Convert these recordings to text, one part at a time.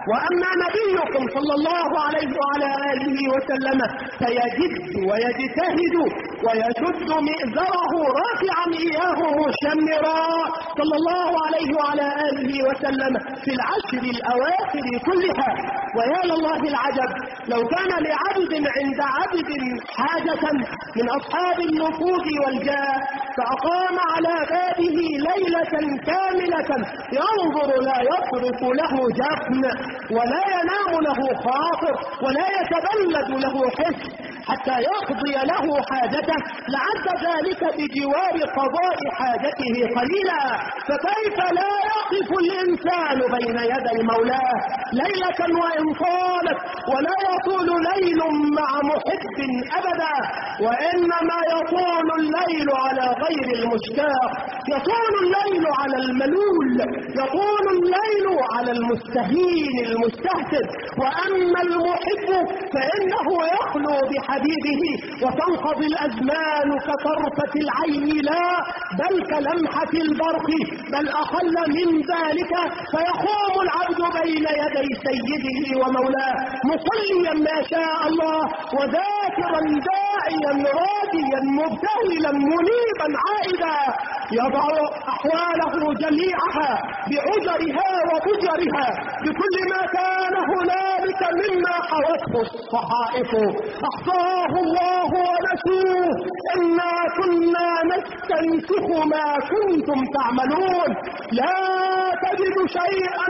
وأما نبيكم صلى الله عليه وعلى آله وسلم فيجد ويجتهد ويشد مئزره رافعا إياه مشمرا صلى الله عليه وعلى آله وسلم في العشر الأواخر كلها. ويا لله العجب لو كان لعبد عند عبد حاجة من أصحاب النفوذ والجاه فأقام على بابه ليلة كاملة ينظر لا يصرف له جفن ولا ينام له خاطر ولا يتبلد له حس حتى يقضي له حاجته لعد ذلك بجوار قضاء حاجته قليلا، فكيف لا يقف الإنسان بين يدي مولاه ليلة وإن طالت؟ ولا يطول ليل مع محب أبدا، وإنما يطول الليل على غير المشتاق، يطول الليل على الملول، يطول الليل على المستهين المستهتر. وأما المحب فإنه يخلو بحبيبه وتنقضي الأزمان كطرفة العين لا بل كلمحة البرق بل أقل من ذلك، فيقوم العبد بين يدي سيده ومولاه مصليا ما شاء الله وذاكرا داعيا راجيا مبتهلا منيبا عائدا، يضع أحواله جميعها بعذرها وبجرها بكل ما كان هنالك مما حوته الصحائف أحصاه الله ونسوه إنا كنا نستنسخ ما كنتم تعملون. لا تجد شيئا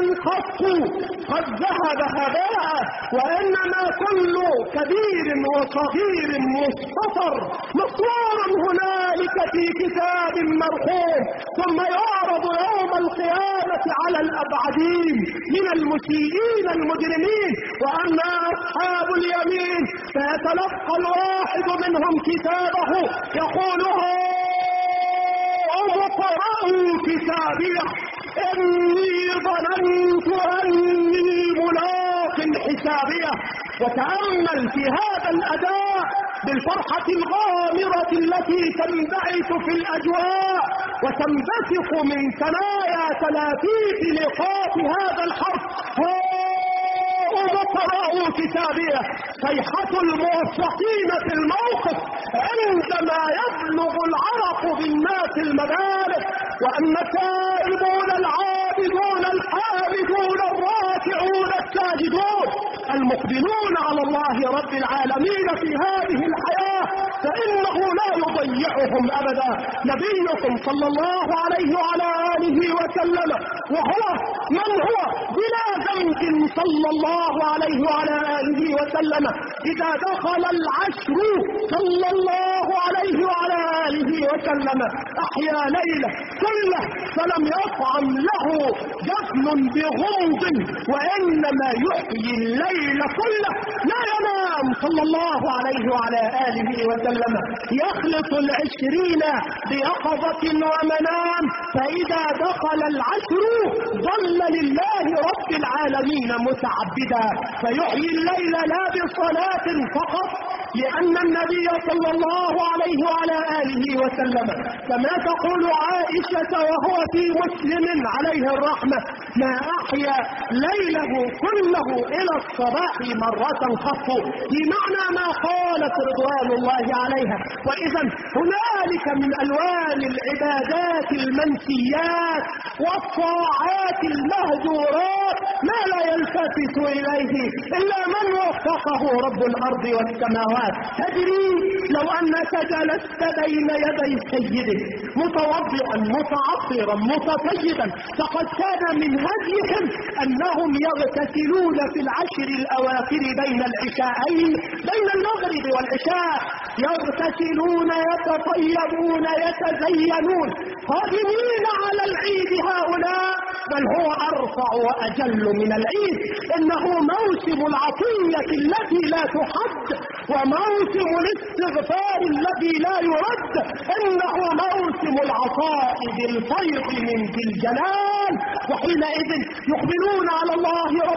قد ذهب هباء، وإنما كل كبير وصغير مستطر مصور هنالك في كتاب مرقوم، ثم يعرض يوم القيامة على الأبعدين من المسيئين المجرمين. وأما أصحاب اليمين فيتلقى الواحد منهم كتابه يقول اقرأوا كتابيه إني ظننت أني ملاق حسابيه. وتأمل في هذا الأداء بالفرحة الغامرة التي تنبعث في الأجواء وتنبثق من ثنايا تلافيف نقاط هذا الحرف اقرأوا كتابيه. صيحة الموفقين في الموقف عندما يبلغ العرق بالناس المبالغ. وأما التائبون العابدون الحامدون الراكعون الساجدون المقبلون على الله رب العالمين في هذه الحياة فإنه لا يضيعهم أبدا. نبيكم صلى الله عليه وعلى آله وسلم وهو من هو بلا ذنب صلى الله عليه وعلى آله وسلم إذا دخل العشر صلى الله عليه وعلى آله وسلم أحيا ليلة كله فلم يطعم له جفن بغمض، وإنما يحيي الليل كله لا ينام صلى الله عليه وعلى آله وسلم، يخلط 20 بيقظة ومنام، فإذا دخل العشر ظل لله رب العالمين متعبدا فيحيي الليل لا بصلاة فقط، لأن النبي صلى الله عليه وعلى آله وسلم كما تقول عائشة وهو في مسلم عليه الرحمة ما أحيا ليله كله إلى الصباح مرة قط، بمعنى ما قالت رضوان الله عليها. وإذا هنالك من ألوان العبادات المنسيات والطاعات المهجورات ما لا يلتفت إليه إلا من وفقه رب الأرض والسماوات. تدري لو أنك جلست بين يدي سيدك متوضئا متعطرا متطيبا فقد كان من هديهم أنهم يغتسلون في العشر الأواخر بين العشاءين بين المغرب والعشاء، يغتسلون يتطيبون يتزينون قادمين على العيد هؤلاء، بل هو أرفع وأجل من العيد. إنه موسم العطية التي لا تحد وموسم الاستغفار الذي لا يرد، إنه موسم العطاء بالفيض من ذي الجلال. وحينئذ يقبلون على الله رب العالمين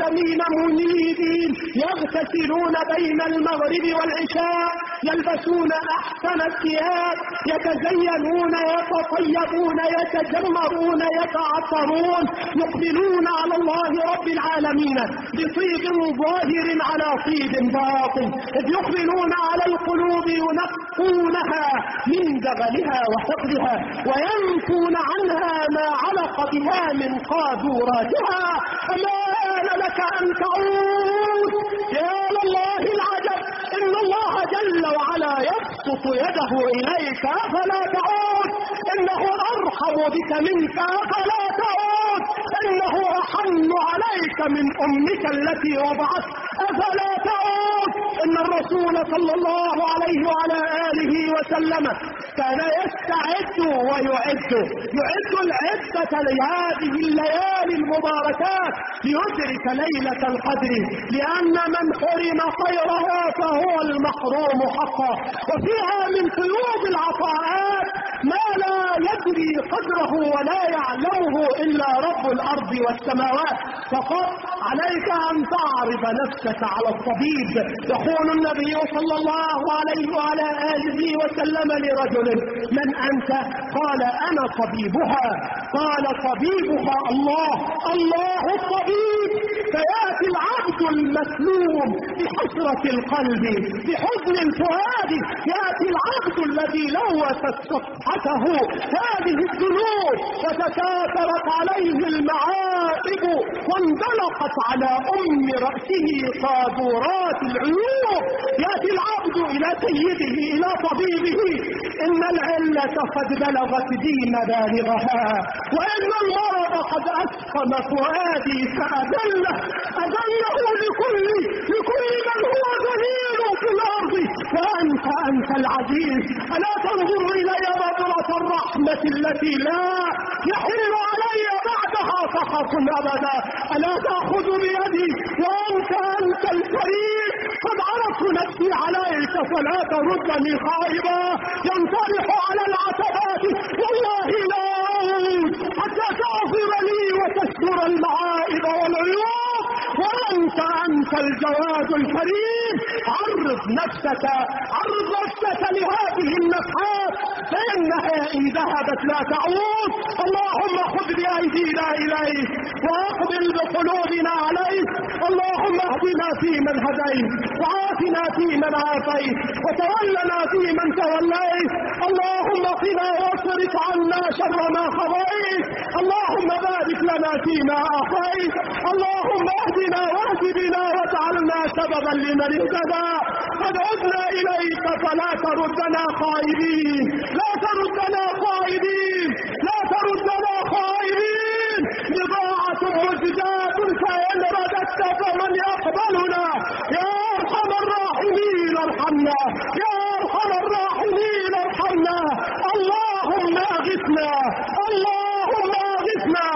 العالمين منيبين، يغتسلون بين المغرب والعشاء، يلبسون أحسن الثياب، يتزينون، يتطيبون، يتجمرون، يتعطرون، يقبلون على الله رب العالمين بطيب ظاهر على طيب باطن، إذ يقبلون على القلوب ينقونها من دغلها وحقدها، وينفون عنها ما علق بها من قاذوراتها. أما آن لك أن تعود. يا لله العجب، إن الله جل وعلا يبسط يده إليك فلا تعود، إنه أرحم بك منك فلا تعود، إنه أحن عليك من أمك التي وضعت أفلا تعود. إن الرسول صلى الله عليه وعلى آله وسلم كان يستعد ويعد العدة لهذه الليالي المباركات ليدرك ليلة القدر، لأن من حرم خيرها فهو المحروم حقا. وفيها من فيوض العطاءات ما لا يدري قدره ولا يعلمه إلا رب الأرض والسماوات. فقط عليك أن تعرض نفسك على الطبيب. يقول النبي صلى الله عليه وعلى آله وسلم لرجل: من أنت؟ قال: أنا طبيبها. قال: طبيبها الله الطبيب. فيأتي العبد المسلوم بحسرة القلب، بحزن الفؤاد، يأتي العبد الذي لوثت صفحته هذه الذنوب وتكاثرت عليه المعائب واندلقت على رأسه قاذورات العيوب. يأتي العبد إلى سيده، إلى طبيبه: إن العلة قد بلغت بي مبالغها، وإن المرض قد أسقم فؤادي فأذله لكل من هو ذليل في الأرض، وأنت العزيز. ألا تنظر إلي نظرة الرحمة التي لا يحل علي بعدها سخط أبدا؟ ألا تأخذ بيدي وأنت الكريم؟ قد عرفت نفسي عليك فلا تردني خائبا. ينطلق على العتبات والله لا أعود حتى تغفر لي وتستر المعائب والعيوب، وأنت الجواد الكريم. عرض نفسك لهذه النفحات، فإنها إن ذهبت لا تعود. اللهم خذ بأيدينا إليك وأقبل بقلوبنا عليك. اللهم اهدنا فيمن هديت، وعافنا فيمن عافيت، وتولنا فيمن توليت. اللهم قنا واصرف عنا شر ما قضيت. اللهم بارك لنا فيما أعطيت. اللهم اهدنا واهد بنا واجعلنا سببا لمن اهتدى. قد عدنا إليك فلا تردنا خائبين، لا تردنا خائبين، لا تردنا خائبين. بضاعة مزجاة فإن رددت فمن يقبلنا؟ يا أرحم الراحمين ارحمنا، يا أرحم الراحمين ارحمنا. اللهم أغثنا، اللهم أغثنا،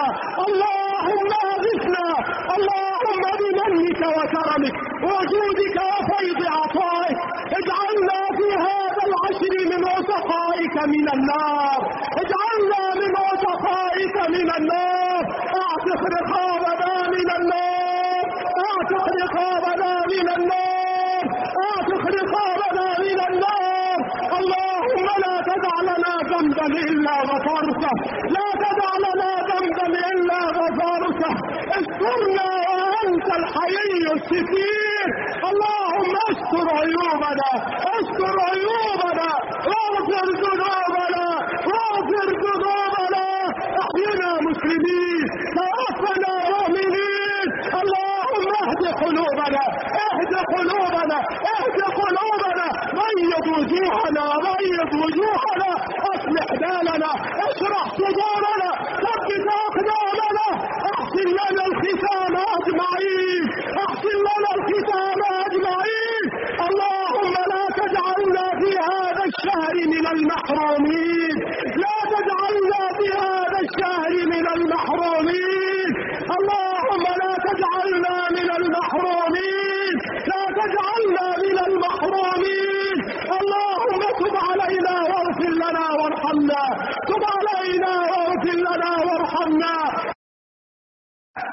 اللهم أغثنا. اللهم بمنك وكرمك وجودك وفيض عطائك اجعلنا في هذا العشر من عتقائك من النار، اجعلنا من عتقائك من النار. اعتق رقابنا من النار، اعتق رقابنا من النار، اعتق رقابنا من النار. اللهم لا تدع لنا ذنبا الا غفرته، لا تدع لنا ذنبا الا غفرته. استرنا وانت الحي الستير. اللهم استر عيوبنا، استر عيوبنا، واغفر ذنوبنا، واغفر ذنوبنا. احينا مسلمين، توفنا مؤمنين. اللهم اهد قلوبنا، اهد قلوبنا، اهد قلوبنا. بيض وجوهنا، بيض وجوهنا، اصلح بالنا، اشرح صدورنا، ثبت اقدامنا. احسن لنا الختام اجمعين، احسن لنا الختام اجمعين. اللهم لا تجعلنا في هذا الشهر من المحرومين، لا تجعلنا في هذا الشهر من المحرومين. اللهم لا تجعلنا من المحرومين، لا تجعلنا من المحرومين. اللهم تب علينا واغفر لنا وارحمنا، تب علينا واغفر لنا وارحمنا.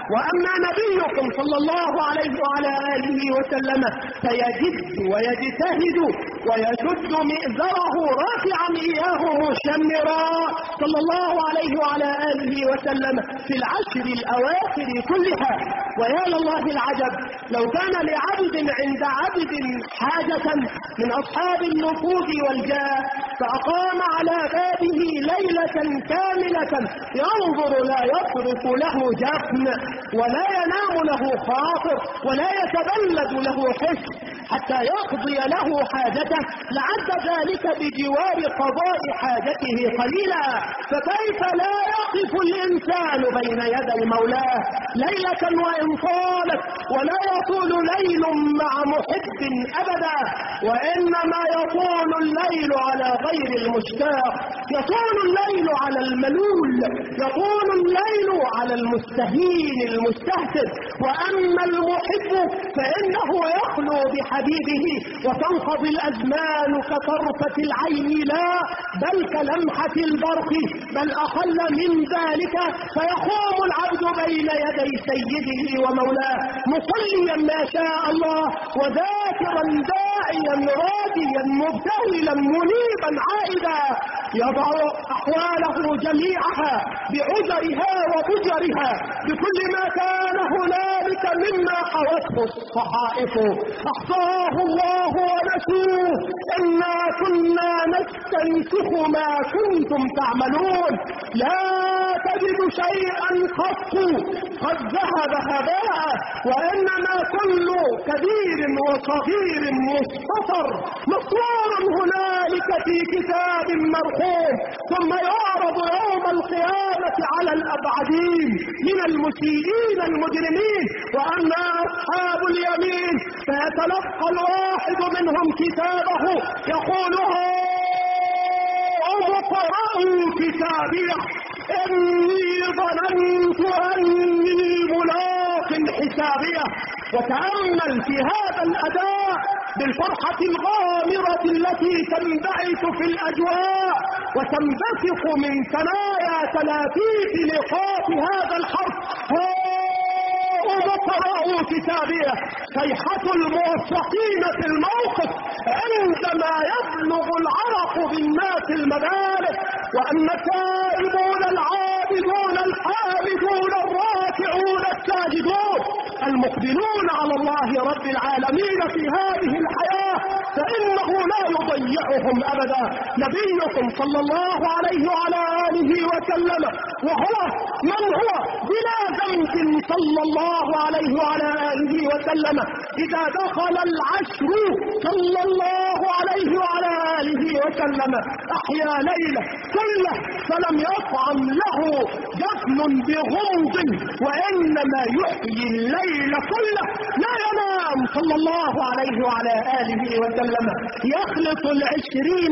وأما نبيكم صلى الله عليه وعلى آله وسلم فيجد ويجتهد ويشد مئزره رافعا إياه مشمرا صلى الله عليه وعلى آله وسلم في العشر الأواخر كلها. ويا لله العجب لو كان لعبد عند عبد حاجة من أصحاب النفوذ والجاه فأقام على بابه ليلة كاملة ينظر لا يصرف له جفن ولا ينام له خاطر ولا يتبلد له حس حتى يقضي له حاجته لعد ذلك بجوار قضاء حاجته قليلا، فكيف لا يقف الإنسان بين يدي مولاه ليلة وإن طالت؟ ولا يطول ليل مع محب أبدا، وإنما يطول الليل على غير المشتاق، يطول الليل على الملول، يطول الليل على المستهين المستهتر. وأما المحب فإنه يخلو بحبيبه وتنقضي الأزمان كطرفة العين لا بل كلمحة البرق بل أقل من ذلك، فيقوم العبد بين يدي سيده ومولاه مصليا ما شاء الله وذاكرا داعيا راضيا مبتهلا منيبا عائدا، يضع أحواله جميعها بعذرها وبجرها بكل ما كان هنالك مما حوته الصحائف أحصاه الله ونسوه إنا كنا نستنسخ ما كنتم تعملون. لا تجد شيئا قد ذهب هباء، وإنما كل كبير وصغير مستطر مصور هنالك في كتاب مرقوم، ثم يعرض يوم القيامة على الأبعدين من المسيئين المجرمين. وأما أصحاب اليمين فيتلقى الواحد منهم كتابه يقول اقرأوا كتابيه إني ظننت أني ملاق حسابيه. وتأمل في هذا الأداء بالفرحة الغامرة التي تنبعث في الأجواء وتنبثق من ثنايا تلافيف نقاط هذا الحرف اقرأوا كتابيه. صيحة الموفقين في الموقف عندما يبلغ العرق بالناس المبالغ. وأما التائبون العابدون الحامدون الراكعون الساجدون المقبلون على الله رب العالمين في هذه الحياة فإنه لا يضيعهم أبدا. نبيكم صلى الله عليه وعلى آله وسلم وهو من هو بلا ذنب صلى الله عليه وعلى آله وسلم إذا دخل العشر صلى الله عليه وعلى آله وسلم أحيا ليلة كله فلم يطعم له جفن بغمض وإنما يحيي الليل كله. لا ينام صلى الله عليه وعلى آله وسلم، يخلط 20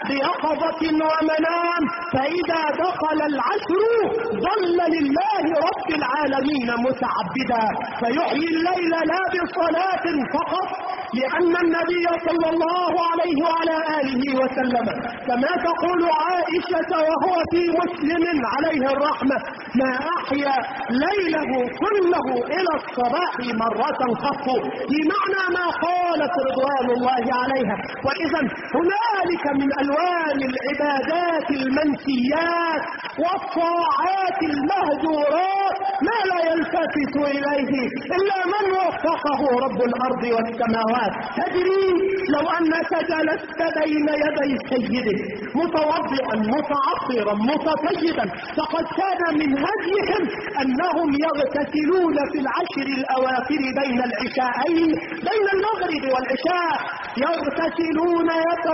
بيقظة ومنام، فإذا دخل العشر ظل لله رب العالمين متعبدا فيحيي الليل لا بصلاة فقط، لأن النبي صلى الله عليه وعلى آله وسلم كما تقول عائشة وهو في مسلم عليه الرحمة ما أحيا ليله كله إلى الصباح مرة قط، بمعنى ما قالت رضوان الله عليها. وإذا هنالك من ألوان العبادات المنسيات والطاعات المهجورات ما لا يلتفت إليه إلا من وفقه رب الأرض والسماوات. تدري لو أنك جلست بين يدي سيدك متوضئا متعطرا متطيبا فقد كان من هديهم أنهم يغتسلون في العشر الأواخر بين العشاءين بين المغرب والعشاء، يغتسلون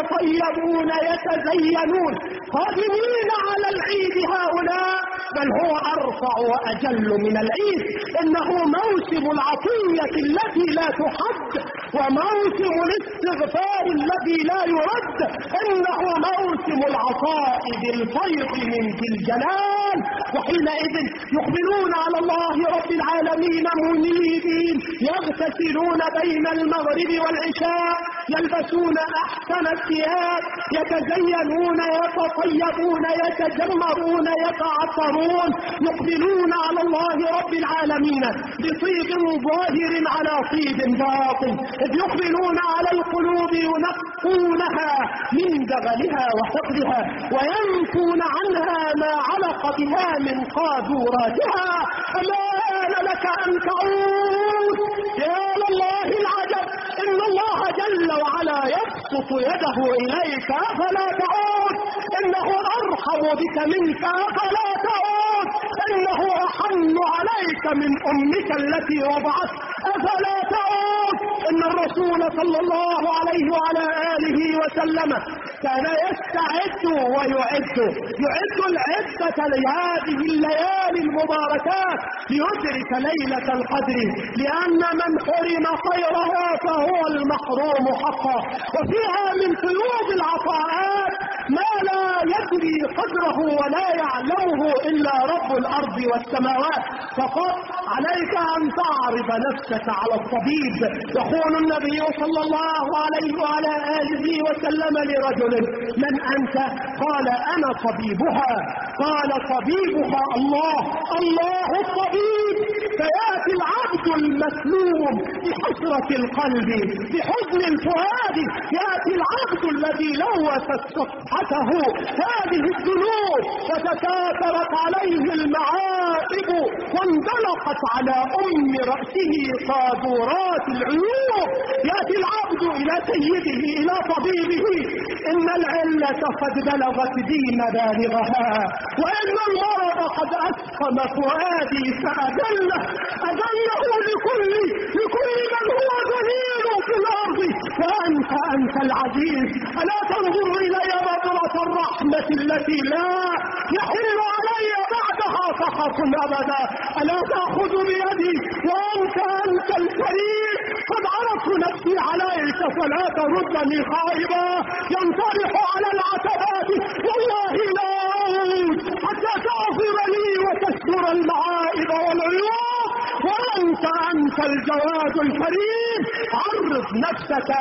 يتطيبون يتزينون قادمين على العيد هؤلاء، بل هو أرفع وأجل من العيد. إنه موسم العطية التي لا تحد وموسم الاستغفار الذي لا يرد، إنه موسم العطاء بالفيض من ذي الجلال. وحينئذ يقبلون على الله رب العالمين منيبين يا يغتسلون بين المغرب والعشاء، يلبسون أحسن الثياب، يتزينون، يتطيبون، يتجمرون، يتعطرون، يقبلون على الله رب العالمين بطيب ظاهر على طيب باطن، إذ يقبلون على القلوب ينقونها من دغلها وحقدها، وينفون عنها ما علق بها من قاذوراتها. الآن لك أن تعود. يا لله العجب، إن الله جل وعلا يبسط يده إليك فلا تعود، إنه أرحم بك منك فلا تعود، إنه أحن عليك من أمك التي وضعت أفلا تعود. إن الرسول صلى الله عليه وعلى آله وسلم كان يستعد ويعد العدة لهذه الليالي المباركات ليدرك ليلة القدر، لأن من حرم خيرها فهو المحروم حقا. وفيها من فيوض العطاءات ما لا يدري قدره ولا يعلمه إلا رب الأرض والسماوات. فقط عليك أن تعرض نفسك على الطبيب. يقول النبي صلى الله عليه وعلى آله وسلم لرجل: من أنت؟ قال: أنا طبيبها. قال: طبيبها الله الطبيب. فيأتي العبد المسلوم بحسرة القلب بحزن الفؤاد، يأتي العبد الذي لوثت صفحته هذه الذنوب وتكاثرت عليه المعائب واندلقت على رأسه قاذورات العيوب. يأتي العبد إلى سيده إلى طبيبه: إن العلة قد بلغت بي مبالغها، وإن المرض قد أسقم فؤادي فأذله لكل من هو ذليل في الأرض، وأنت العزيز. ألا تنظر إلي نظرة الرحمة التي لا يحل علي بعدها سخط أبدا؟ ألا تأخذ بيدي وأنت الكريم؟ قد عرضت نفسي عليك فلا تردني خائبا. ينطرح على العتبات والله لا أعود حتى تغفر لي وتستر المعائب والعيوب، وأنت الجواد الكريم. عرض نفسك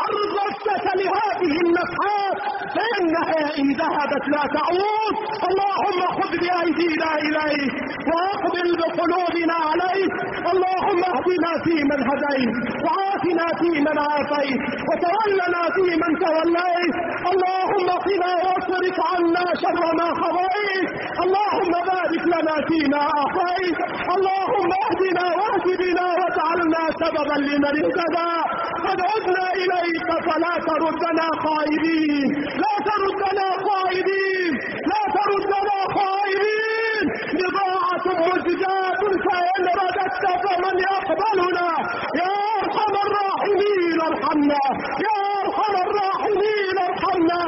لهذه النفحات، فإنها إن ذهبت لا تعود. اللهم خذ بأيدينا إليك وأقبل بقلوبنا عليك. اللهم اهدنا فيمن هديت، وعافنا فيمن عافيت، وتولنا فيمن توليت. اللهم قنا واصرف عنا شر ما قضيت. اللهم بارك لنا فيما أعطيت. اللهم اهدنا واهد بنا واجعلنا سببا لمن اهتدى. قد عدنا إليك فلا تردنا خائبين، لا تردنا خائبين، لا تردنا خائبين. بضاعة مزجاة فإن رددت فمن يقبلنا؟ يا أرحم الراحمين ارحمنا، يا أرحم الراحمين ارحمنا.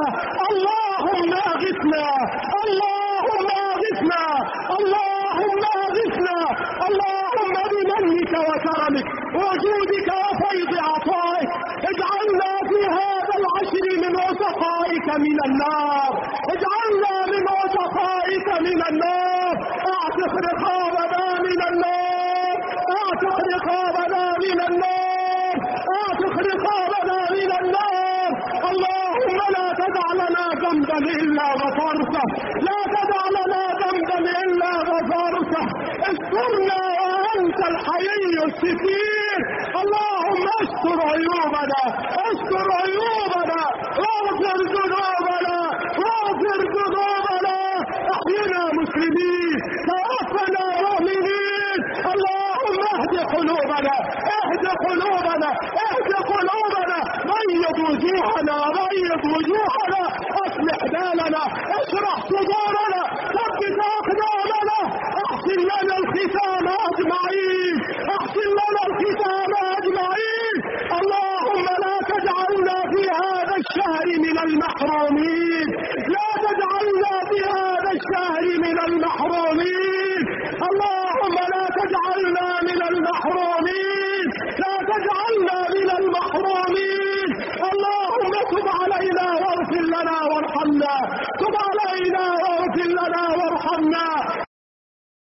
اللهم أغثنا، اللهم أغثنا، اللهم أغثنا. اللهم بمنك وكرمك وجودك وفيض عطائك اجعلنا في هذا العشر من عتقائك من النار، اجعلنا من عتقائك من النار. اعتق رقابنا من النار، اعتق رقابنا من النار، اعتق رقابنا من النار. اللهم لا تدع لنا ذنبا الا غفرته، لا تدع لنا ذنبا الا غفرته. استرنا وانت الحي الستير. اللهم استر عيوبنا، استر عيوبنا، واغفر ذنوبنا، واغفر ذنوبنا. احينا مسلمين، توفنا مؤمنين. اللهم اهد قلوبنا، اهد قلوبنا، اهد قلوبنا. بيض وجوهنا، بيض وجوهنا. اصلح بالنا، اشرح صدورنا، ثبت اقدامنا. احسن لنا الختام اجمعين، احسن لنا الختام اجمعين. اللهم لا تجعلنا في هذا الشهر من المحرومين، لا تجعلنا في هذا الشهر من المحرومين. اللهم لا تجعلنا من المحرومين، لا تجعلنا من المحرومين. اللهم تب علينا واغفر لنا وارحمنا، تب علينا واغفر لنا وارحمنا.